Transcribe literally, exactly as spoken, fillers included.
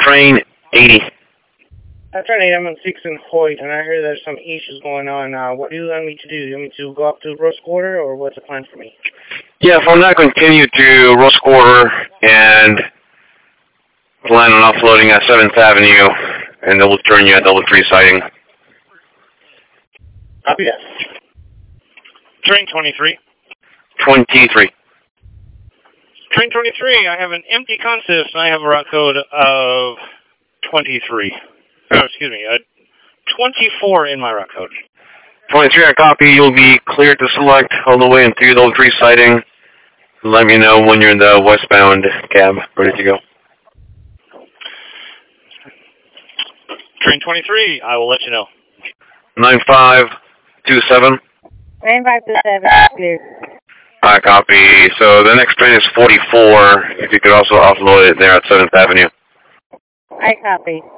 train eighty. Uh, train eighty, I'm on six and Hoyt, and I hear there's some issues going on. Uh, what do you want me to do? Do you want me to go up to Rose Quarter, or what's the plan for me? Yeah, if I'm not continue to Rose Quarter and plan on offloading at seventh Avenue, and then we'll turn you at double three siding. Copy that. Train twenty-three. twenty-three. Train twenty-three, I have an empty consist, and I have a route code of twenty-three. Oh, excuse me, uh, twenty-four in my route code. twenty-three, I copy. You'll be cleared to select all the way into double three siding. Let me know when you're in the westbound cab, ready to go. Train twenty-three, I will let you know. nine five two seven. nine five two seven, clear. I copy. So the next train is forty-four. If you could also offload it there at seventh Avenue. I copy.